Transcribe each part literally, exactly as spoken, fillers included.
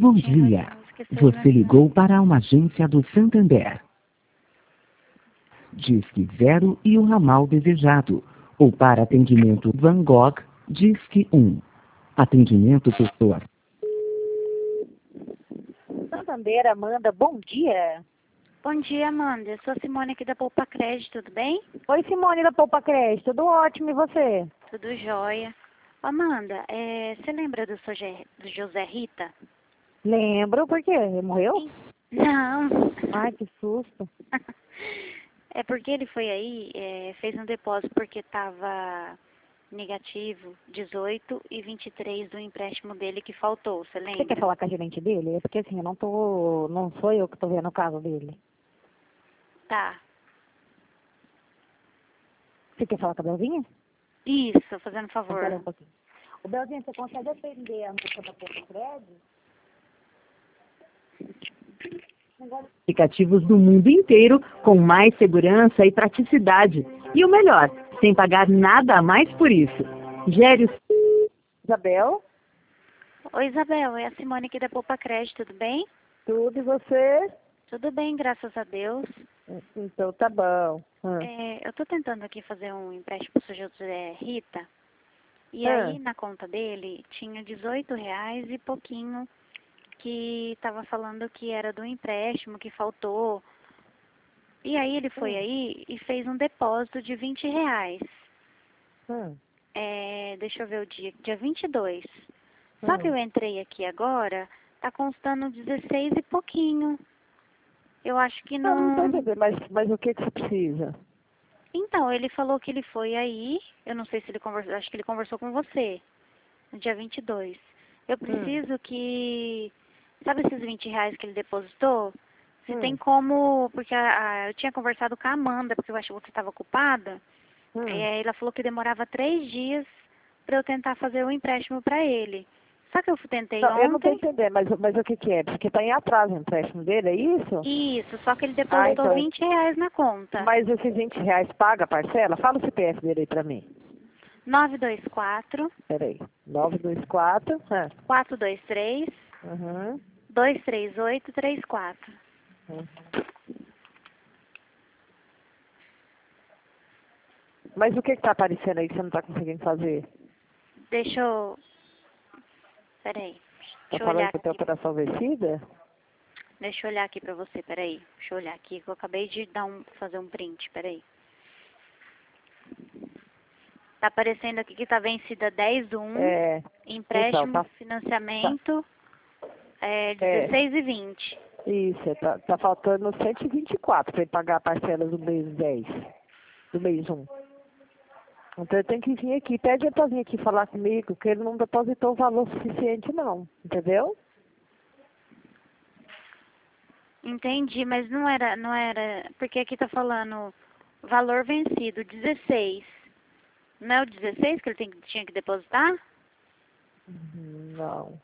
Bom dia. Você ligou para uma agência do Santander. Disque zero e o ramal desejado. Ou para atendimento Van Gogh, Disque um. Atendimento pessoa. Santander, Amanda, bom dia. Bom dia, Amanda. Eu sou a Simone aqui da Poupa Crédito, tudo bem? Oi, Simone da Poupa Crédito, tudo ótimo, e você? Tudo jóia. Amanda, é, você lembra do, Soge, do José Rita? Lembro, por quê? Ele morreu? Não. Ai, que susto. É porque ele foi aí, é, fez um depósito porque estava negativo dezoito e vinte e três do empréstimo dele que faltou, você lembra? Você quer falar com a gerente dele? É porque assim, eu não tô, não sou eu que tô vendo o caso dele. Tá. Você quer falar com a Belzinha? Isso, fazendo favor. Espera um pouquinho. Ô, Belzinha, você consegue atender a moça da Poupa Crédito? Aplicativos do mundo inteiro com mais segurança e praticidade. E o melhor, sem pagar nada a mais por isso. Gere o... Isabel? Oi, Isabel, é a Simone aqui da Poupa Crédito, tudo bem? Tudo, e você? Tudo bem, graças a Deus. Então tá bom. Hum. É, eu estou tentando aqui fazer um empréstimo para o José Rita. E Ah. aí, na conta dele, tinha dezoito reais e pouquinho que estava falando que era do empréstimo, que faltou. E aí ele foi Hum. aí e fez um depósito de vinte reais. Hum. É, deixa eu ver o dia, dia vinte e dois. Só Hum. que eu entrei aqui agora, tá constando dezesseis e pouquinho. Eu acho que Não, não tô não... entendendo, mas, mas o que que você precisa? Então, ele falou que ele foi aí, eu não sei se ele conversou, acho que ele conversou com você, no dia vinte e dois. Eu preciso hum. que, sabe esses vinte reais que ele depositou? Se Hum. tem como, porque a, a, eu tinha conversado com a Amanda, porque eu acho que você estava ocupada, Hum. e aí ela falou que demorava três dias para eu tentar fazer o empréstimo para ele. Só que eu tentei não, ontem... Eu não tô entendendo, mas, mas o que que é? Porque tá em atraso o empréstimo dele, é isso? Isso, só que ele depositou ah, então... vinte reais na conta. Mas esses vinte reais paga a parcela? Fala o C P F dele aí pra mim. nove dois quatro... Peraí. nove dois quatro... Ah. quatro dois três... Uhum. dois três oito três quatro. Uhum. Mas o que que tá aparecendo aí que você não tá conseguindo fazer? Deixa eu... Peraí. Tá Deixa eu falando olhar que tem aqui. operação vencida? Deixa eu olhar aqui pra você, peraí. Deixa eu olhar aqui, que eu acabei de dar um, fazer um print, peraí. Tá aparecendo aqui que tá vencida dez do um, É. empréstimo, Então, tá... financiamento, tá. É, dezesseis e vinte. Isso, tá, tá faltando cento e vinte e quatro para ele pagar a parcela do mês dez, do mês um. Então ele tem que vir aqui, pede ele para vir aqui falar comigo, que ele não depositou o valor suficiente não, entendeu? Entendi, mas não era, não era, porque aqui tá falando valor vencido, dezesseis. Não é o dezesseis que ele tem, tinha que depositar? Não.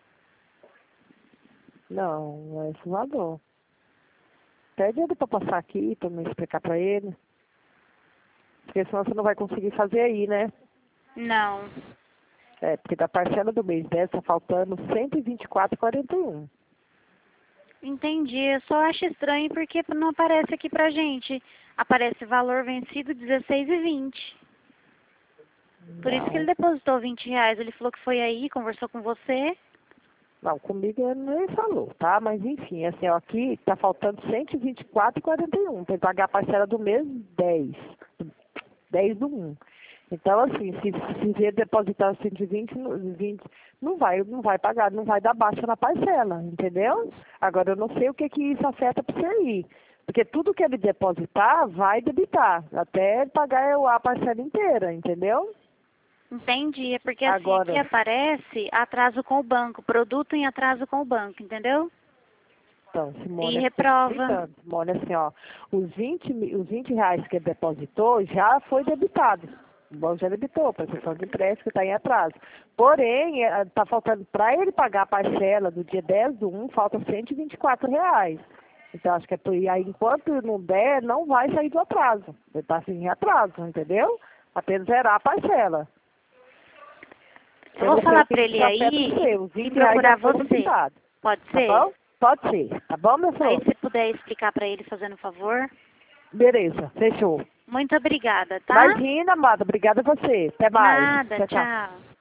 Não, não é esse valor. Pede ele para passar aqui, para me explicar para ele. Porque senão você não vai conseguir fazer aí, né? Não. É, porque da parcela do mês dez tá faltando cento e vinte e quatro reais e quarenta e um centavos. Entendi, eu só acho estranho porque não aparece aqui pra gente. Aparece valor vencido dezesseis e vinte. Por Não. isso que ele depositou vinte reais. Ele falou que foi aí, conversou com você. Não, comigo ele nem falou, tá? Mas enfim, assim, ó, aqui tá faltando cento e vinte e quatro reais e quarenta e um centavos para pagar a parcela do mês dez. dez do um. Então, assim, se, se vier depositar cento e vinte, vinte, não vai, não vai pagar, não vai dar baixa na parcela, entendeu? Agora, eu não sei o que que isso afeta para você aí. Porque tudo que ele depositar, vai debitar, até ele pagar a parcela inteira, entendeu? Entendi, é porque assim Agora... aqui aparece atraso com o banco, produto em atraso com o banco, entendeu? Então, Simone, E reprova. explicando, Simone, assim, ó, os vinte, os vinte reais que ele depositou já foi debitado. O banco já debitou, para a questão de empréstimo que está em atraso. Porém, está faltando, para ele pagar a parcela do dia dez do um, falta cento e vinte e quatro reais. Então, acho que é por aí, enquanto não der, não vai sair do atraso. Ele está assim, em atraso, entendeu? Até zerar a parcela. Eu vou falar para ele aí você, os e vinte procurar reais já foi você. debitado. Pode Tá ser? bom? Pode ser. Tá bom, meu Aí filho? se puder explicar pra ele, fazendo um favor. Beleza, fechou. Muito obrigada, tá? Imagina, amada. Obrigada a você. Até mais. Nada, tchau. tchau. tchau.